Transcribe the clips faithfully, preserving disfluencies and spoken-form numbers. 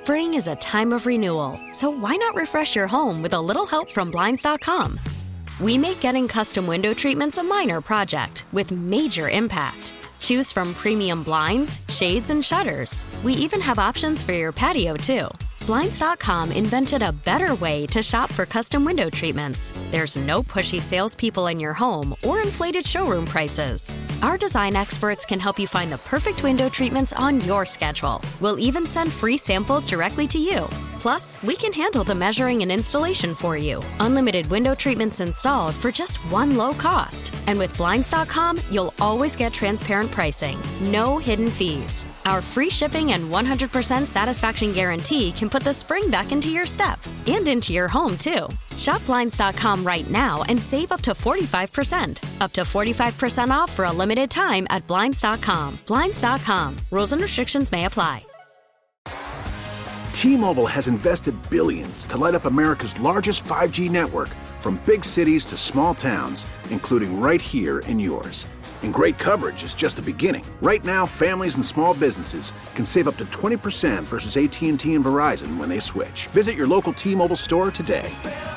Spring is a time of renewal, so why not refresh your home with a little help from Blinds dot com? We make getting custom window treatments a minor project with major impact. Choose from premium blinds, shades, and shutters. We even have options for your patio, too. Blinds dot com invented a better way to shop for custom window treatments. There's no pushy salespeople in your home or inflated showroom prices. Our design experts can help you find the perfect window treatments on your schedule. We'll even send free samples directly to you. Plus, we can handle the measuring and installation for you. Unlimited window treatments installed for just one low cost. And with Blinds dot com, you'll always get transparent pricing. No hidden fees. Our free shipping and one hundred percent satisfaction guarantee can put the spring back into your step and into your home, too. Shop Blinds dot com right now and save up to forty-five percent. Up to forty-five percent off for a limited time at Blinds dot com. Blinds dot com. Rules and restrictions may apply. T-Mobile has invested billions to light up America's largest five G network, from big cities to small towns, including right here in yours. And great coverage is just the beginning. Right now, families and small businesses can save up to twenty percent versus A T and T and Verizon when they switch. Visit your local T-Mobile store today.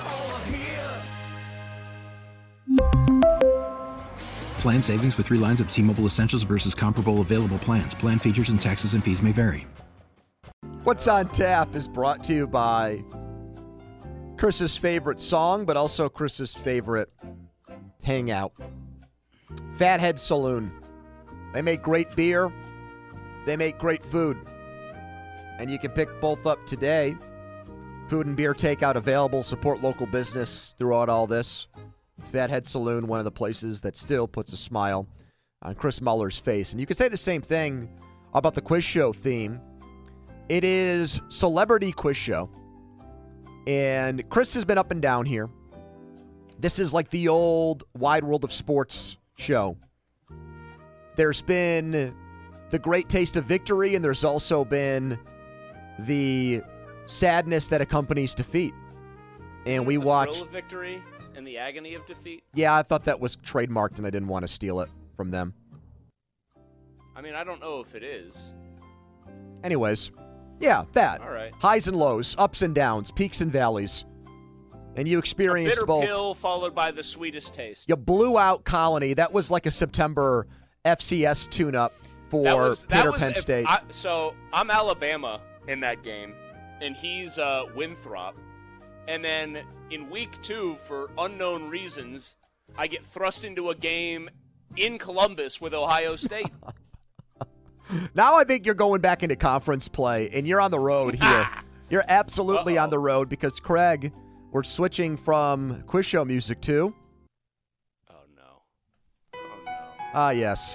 Plan savings with three lines of T-Mobile Essentials versus comparable available plans. Plan features and taxes and fees may vary. What's on Tap is brought to you by Chris's favorite song, but also Chris's favorite hangout, Fathead Saloon. They make great beer. They make great food. And you can pick both up today. Food and beer takeout available. Support local business throughout all this. Fathead Saloon, one of the places that still puts a smile on Chris Muller's face. And you could say the same thing about the quiz show theme. It is Celebrity Quiz Show. And Chris has been up and down here. This is like the old Wide World of Sports show. There's been the great taste of victory, and there's also been the sadness that accompanies defeat. And we the watch thrill of victory and the agony of defeat. Yeah, I thought that was trademarked, and I didn't want to steal it from them. I mean, I don't know if it is. Anyways, yeah, that. All right. Highs and lows, ups and downs, peaks and valleys. And you experienced a bitter both. pill followed by the sweetest taste. You blew out Colony. That was like a September F C S tune-up for that was, that Peter was, Penn State. I, so I'm Alabama in that game, and he's uh, Winthrop. And then in week two, for unknown reasons, I get thrust into a game in Columbus with Ohio State. Now I think you're going back into conference play, and you're on the road here. You're absolutely Uh-oh. on the road because, Craig, we're switching from quiz show music to... Oh, no. Oh, no. Ah, yes.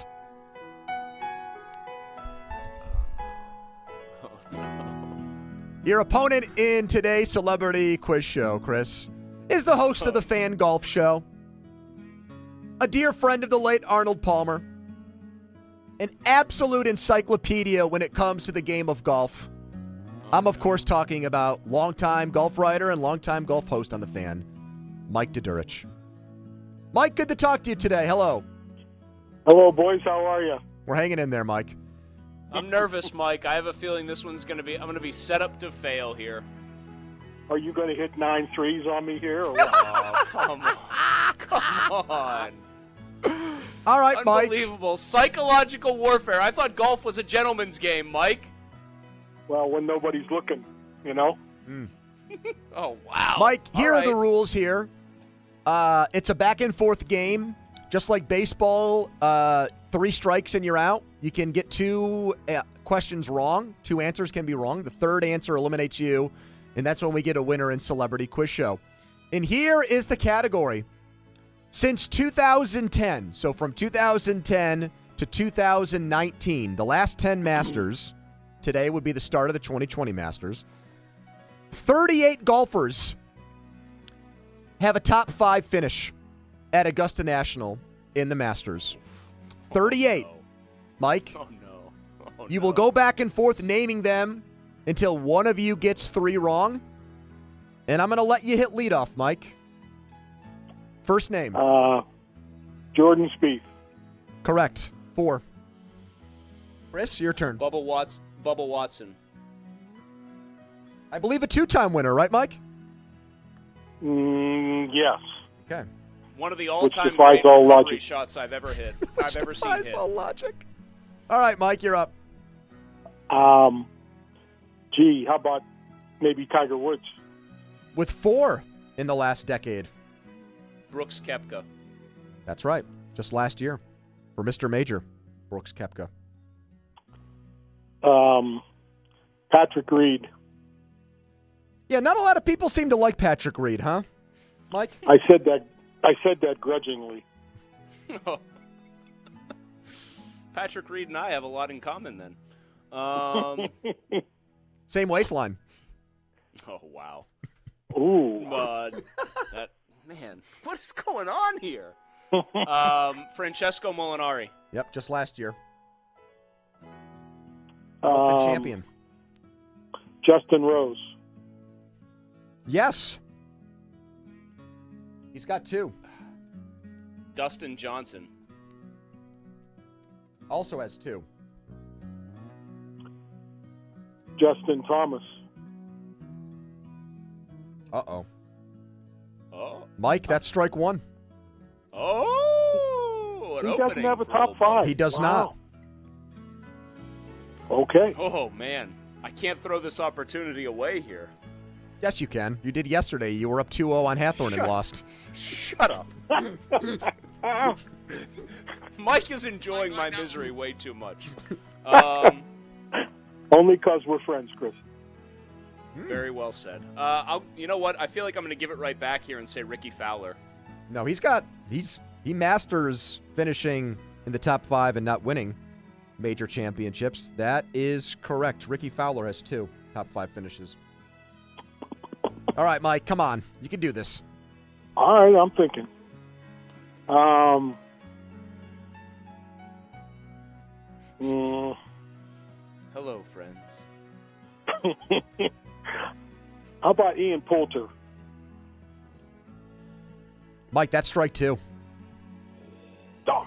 Oh, no. Your opponent in today's Celebrity Quiz Show, Chris, is the host of the Fan Golf Show, a dear friend of the late Arnold Palmer, an absolute encyclopedia when it comes to the game of golf. I'm, of course, talking about longtime golf writer and longtime golf host on The Fan, Mike Dudurich. Mike, good to talk to you today. Hello. Hello, boys. How are you? We're hanging in there, Mike. I'm nervous, Mike. I have a feeling this one's going to be, I'm going to be set up to fail here. Are you going to hit nine threes on me here? Or what? Oh, come on. Come on. All right, Mike. Unbelievable. Psychological warfare. I thought golf was a gentleman's game, Mike. Well, when nobody's looking, you know? Mm. Oh, wow. Mike, here All are the right. rules here. Uh, it's a back-and-forth game. Just like baseball, uh, three strikes and you're out. You can get two uh, questions wrong. Two answers can be wrong. The third answer eliminates you, and that's when we get a winner in Celebrity Quiz Show. And here is the category. Since two thousand ten, so from two thousand ten to two thousand nineteen, the last ten Masters, today would be the start of the twenty twenty Masters, thirty-eight golfers have a top five finish at Augusta National in the Masters. thirty-eight. Oh, no. Mike, Oh, no. Oh, you no. will go back and forth naming them until one of you gets three wrong. And I'm going to let you hit leadoff, Mike. First name. Uh, Jordan Spieth. Correct. Four. Chris, your turn. Bubba Watts, Bubba Watson. I believe a two-time winner, right, Mike? Mm, yes. Okay. One of the all-time defies great all recovery logic. shots I've ever hit. I've ever seen Defies hit. all logic. All right, Mike, you're up. Um, gee, how about maybe Tiger Woods? With four in the last decade. Brooks Koepka. That's right. Just last year for Mister Major, Brooks Koepka. Um, Patrick Reed. Yeah, not a lot of people seem to like Patrick Reed, huh, Mike? I said that. I said that grudgingly. Patrick Reed and I have a lot in common then. Um, Same waistline. oh, wow. Ooh. Uh, that, man, what is going on here? Um, Francesco Molinari. Yep, just last year. Open Um, champion. Justin Rose. Yes. He's got two. Dustin Johnson. Also has two. Justin Thomas. Uh-oh. Oh. Mike, that's strike one. Oh, an He doesn't opening have a for top old five. He does Wow. Okay. Oh, man. I can't throw this opportunity away here. Yes, you can. You did yesterday. You were up two oh on Hathorne and Shut- lost. Shut up. Mike is enjoying my misery way too much. Um, Only because we're friends, Chris. very well said. Uh, I'll, you know what? I feel like I'm going to give it right back here and say Ricky Fowler. No, he's got he's he masters finishing in the top five and not winning major championships. That is correct. Ricky Fowler has two top five finishes. All right, Mike, come on. You can do this. All right, I'm thinking. Um. mm, Hello, friends. how about Ian Poulter? Mike, that's strike two. Darn.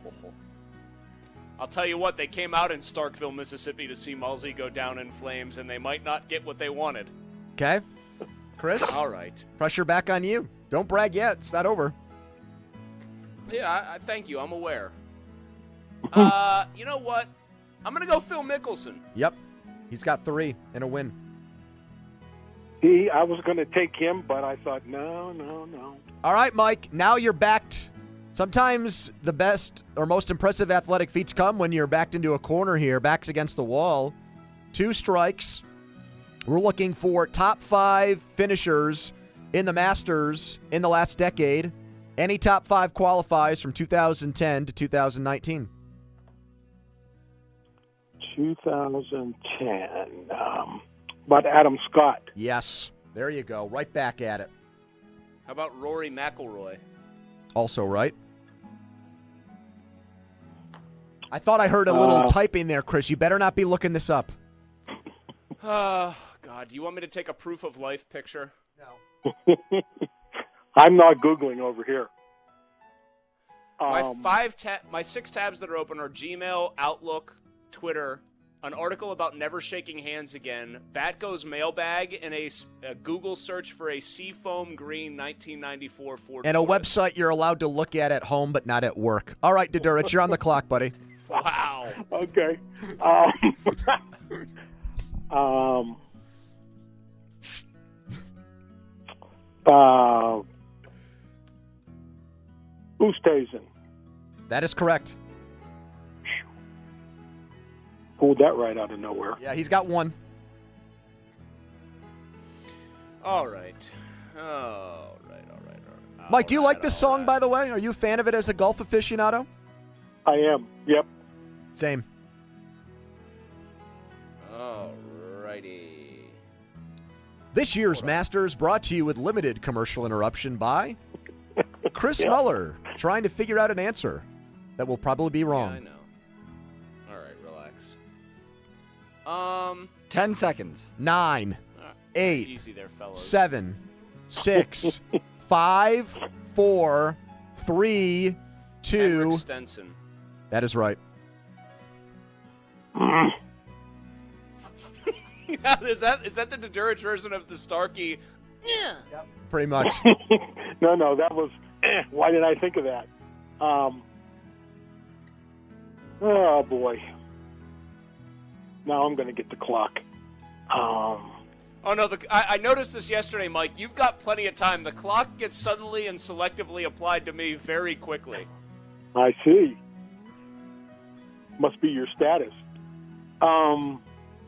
I'll tell you what, they came out in Starkville, Mississippi to see Mulsey go down in flames, and they might not get what they wanted. Okay? Chris, All right. pressure back on you. Don't brag yet. It's not over. Yeah, I, I thank you. I'm aware. Uh, you know what? I'm going to go Phil Mickelson. Yep. He's got three and a win. He, I was going to take him, but I thought, no, no, no. All right, Mike, now you're backed. Sometimes the best or most impressive athletic feats come when you're backed into a corner here, backs against the wall. Two strikes. We're looking for top five finishers in the Masters in the last decade. Any top five qualifies from two thousand ten to two thousand nineteen. twenty ten. Um, about Adam Scott. Yes. There you go. Right back at it. How about Rory McIlroy? Also right. I thought I heard a little Uh, typing there, Chris. You better not be looking this up. Oh, God. Do you want me to take a proof of life picture? No. I'm not Googling over here. My Um, five ta- my six tabs that are open are Gmail, Outlook, Twitter, an article about never shaking hands again, Batgo's mailbag, and a, s- a Google search for a Seafoam Green nineteen ninety-four Ford And a Taurus. website you're allowed to look at at home, but not at work. All right, Dedurich, you're on the clock, buddy. Wow. Okay. Um, um, uh, Oosthuizen. That is correct. Pulled that right out of nowhere. Yeah, he's got one. All right. All right, all right, all right. Mike, do you All like right, this all song, right. by the way? Are you a fan of it as a golf aficionado? I am. Yep. Same. All righty. This year's Masters brought to you with limited commercial interruption by Chris Yeah. Muller, trying to figure out an answer that will probably be Yeah, I wrong. know. All right, relax. Um, Ten seconds. Nine, all right, eight, easy there, fellas. seven, six, five, four, three, two. Henrik Stenson. That is right. is that is that the Dedurich version of the Starkey? Yeah. Yep, pretty much. no, no, that was. Eh, why did I think of that? Um, oh boy. Now I'm going to get the clock. Um, oh no, the, I, I noticed this yesterday, Mike. You've got plenty of time. The clock gets suddenly and selectively applied to me very quickly. I see. Must be your status. Um.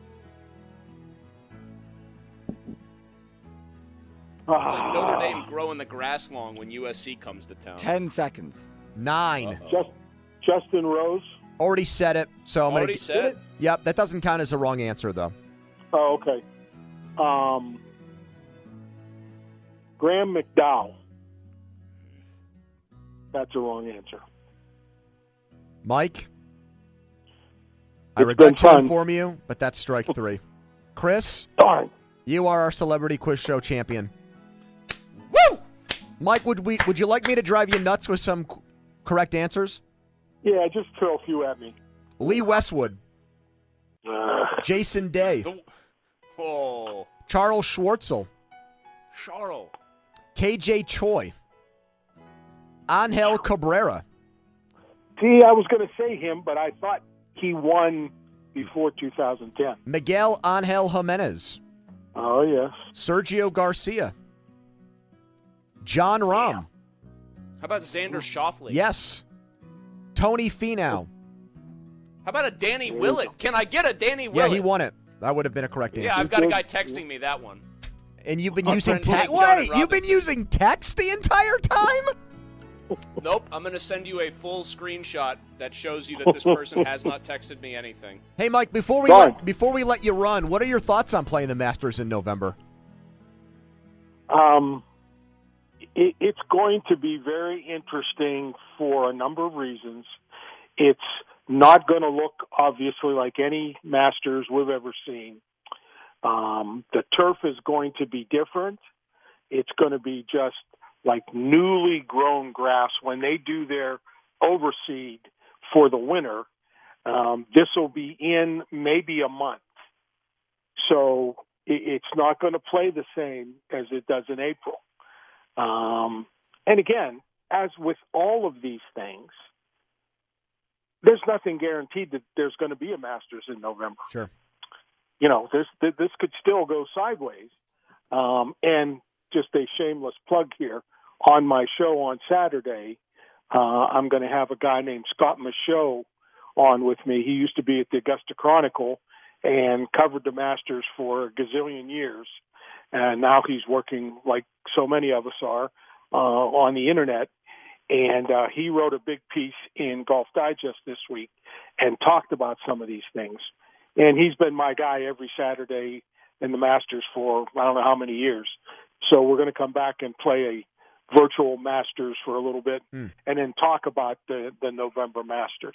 It's like Notre Dame growing the grass long when U S C comes to town. Ten seconds. Nine. Just, Justin Rose. Already said it, so I'm Already gonna. said it? Yep, that doesn't count as a wrong answer though. Oh, okay. Um, Graham McDowell. That's a wrong answer. Mike, I It's regret been to fun. inform you, but that's strike three. Chris, Darn. you are our celebrity quiz show champion. Woo! Mike, would we would you like me to drive you nuts with some c- correct answers? Yeah, just throw a few at me. Lee Westwood, Uh, Jason Day, The, oh, Charles Schwartzel, Charles. K J Choi, Angel Cabrera, see, I was going to say him, but I thought he won before two thousand ten. Miguel Angel Jimenez, Oh, yes. Sergio Garcia, John Rahm, How about Xander Schauffele? yes, Tony Finau. How about a Danny Willett? Can I get a Danny Willett? Yeah, he won it. That would have been a correct answer. Yeah, I've got a guy texting me that one. And you've been Our using friend text. John Wait, you've been Robinson. using text the entire time? Nope, I'm going to send you a full screenshot that shows you that this person has not texted me anything. Hey, Mike, before we Fine. let, before we let you run, what are your thoughts on playing the Masters in November? Um, it, it's going to be very interesting for a number of reasons. It's not going to look, obviously, like any Masters we've ever seen. Um, the turf is going to be different. It's going to be just like newly grown grass. When they do their overseed for the winter, um, this will be in maybe a month. So it, it's not going to play the same as it does in April. Um, and again, as with all of these things, there's nothing guaranteed that there's going to be a Masters in November. Sure. You know, this this could still go sideways. Um, and just a shameless plug here, on my show on Saturday, uh, I'm going to have a guy named Scott Michaud on with me. He used to be at the Augusta Chronicle and covered the Masters for a gazillion years. And now he's working, like so many of us are, uh, on the Internet. And uh, he wrote a big piece in Golf Digest this week and talked about some of these things. And he's been my guy every Saturday in the Masters for I don't know how many years. So we're going to come back and play a virtual Masters for a little bit Hmm. and then talk about the, the November Masters.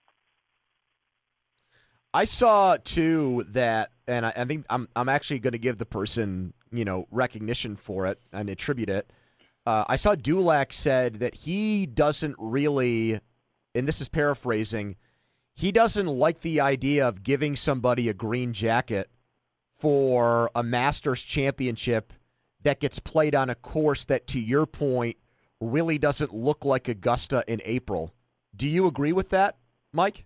I saw too that, and I, I think I'm I'm actually going to give the person you know recognition for it and attribute it. Uh, I saw Dulac said that he doesn't really, and this is paraphrasing, he doesn't like the idea of giving somebody a green jacket for a Masters championship that gets played on a course that, to your point, really doesn't look like Augusta in April. Do you agree with that, Mike?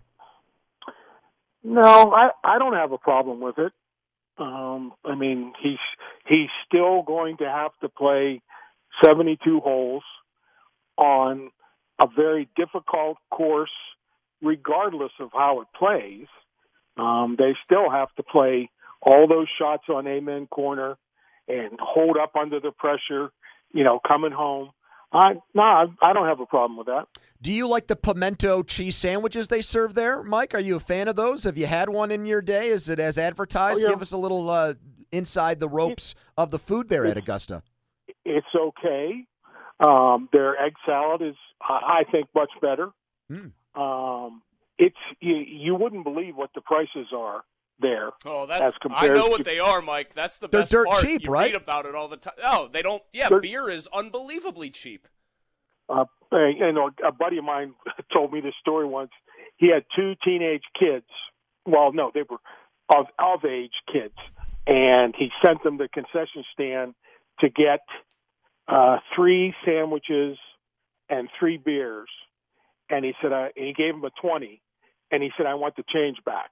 No, I, I don't have a problem with it. Um, I mean, he's he's still going to have to play seventy-two holes on a very difficult course, regardless of how it plays. Um, they still have to play all those shots on Amen Corner and hold up under the pressure, you know, coming home. I no, I, I don't have a problem with that. Do you like the pimento cheese sandwiches they serve there, Mike? Are you a fan of those? Have you had one in your day? Is it as advertised? Oh, yeah. Give us a little uh, inside the ropes of the food there at Augusta. It's okay. Um, their egg salad is, I I think, much better. Mm. Um, it's you, you wouldn't believe what the prices are there. Oh, As that's I compared know what to- they are, Mike. That's the They're best dirt part. cheap, you right? read about it all the time. Oh, they don't. Yeah, They're- beer is unbelievably cheap. Uh, you know, a buddy of mine told me this story once. He had two teenage kids. Well, no, they were of of age kids, and he sent them to the concession stand to get uh, three sandwiches and three beers. And he said, uh, he gave him a twenty, and he said, I want the change back.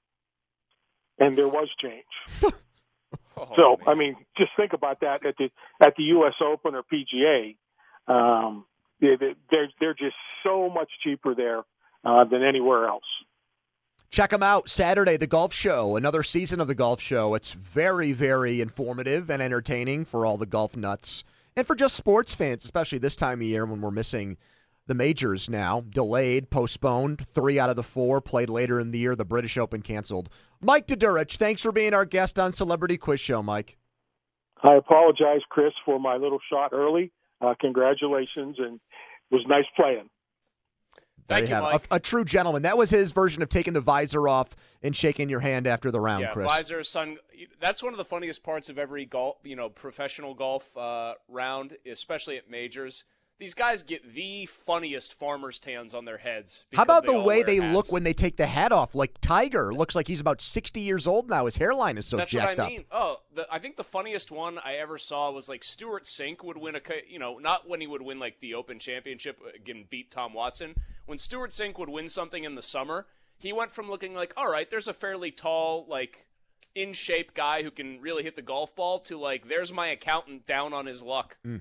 And there was change. Oh, so, man. I mean, just think about that at the at the U S Open or P G A. Um, they, they're they're just so much cheaper there uh, than anywhere else. Check them out Saturday, the Golf Show, another season of the Golf Show. It's very, very informative and entertaining for all the golf nuts and for just sports fans, especially this time of year when we're missing the majors now. Delayed, postponed, three out of the four played later in the year. The British Open canceled. Mike Todurich, thanks for being our guest on Celebrity Quiz Show, Mike. I apologize, Chris, for my little shot early. Uh, congratulations, and it was nice playing. Thank There you, have Mike. it. A, a true gentleman. That was his version of taking the visor off and shaking your hand after the round, Yeah, Chris. visor, sun. That's one of the funniest parts of every golf, you know, professional golf uh, round, especially at majors. These guys get the funniest farmer's tans on their heads. How about because the all way wear they hats. look when they take the hat off? Like Tiger looks like he's about sixty years old now. His hairline is so That's jacked what I mean. up. Oh, the, I think the funniest one I ever saw was like Stuart Sink would win a, you know, not when he would win like the Open Championship again, beat Tom Watson. When Stuart Sink would win something in the summer, he went from looking like, all right, there's a fairly tall, like in shape guy who can really hit the golf ball, to like, there's my accountant down on his luck. Mm.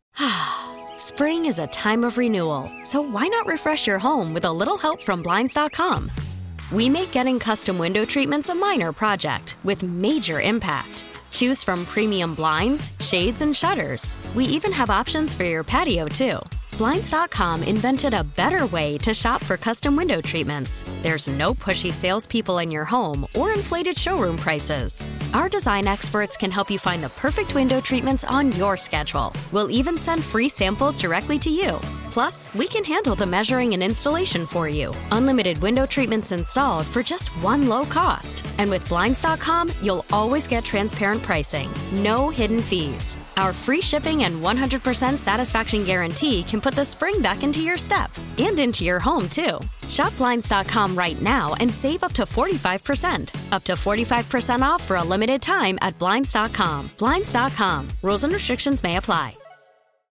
Spring is a time of renewal, so why not refresh your home with a little help from Blinds dot com? We make getting custom window treatments a minor project with major impact. Choose from premium blinds, shades, and shutters. We even have options for your patio, too. Blinds dot com invented a better way to shop for custom window treatments. There's no pushy salespeople in your home or inflated showroom prices. Our design experts can help you find the perfect window treatments on your schedule. We'll even send free samples directly to you. Plus, we can handle the measuring and installation for you. Unlimited window treatments installed for just one low cost. And with Blinds dot com, you'll always get transparent pricing. No hidden fees. Our free shipping and one hundred percent satisfaction guarantee can put the spring back into your step and into your home, too. Shop Blinds dot com right now and save up to forty-five percent. Up to forty-five percent off for a limited time at Blinds dot com. Blinds dot com. Rules and restrictions may apply.